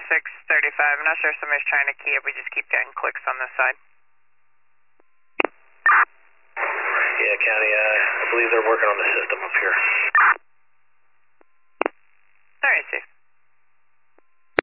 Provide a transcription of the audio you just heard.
635. I'm not sure if somebody's trying to key up. We just keep getting clicks on this side. Yeah, County, I believe they're working on the system up here.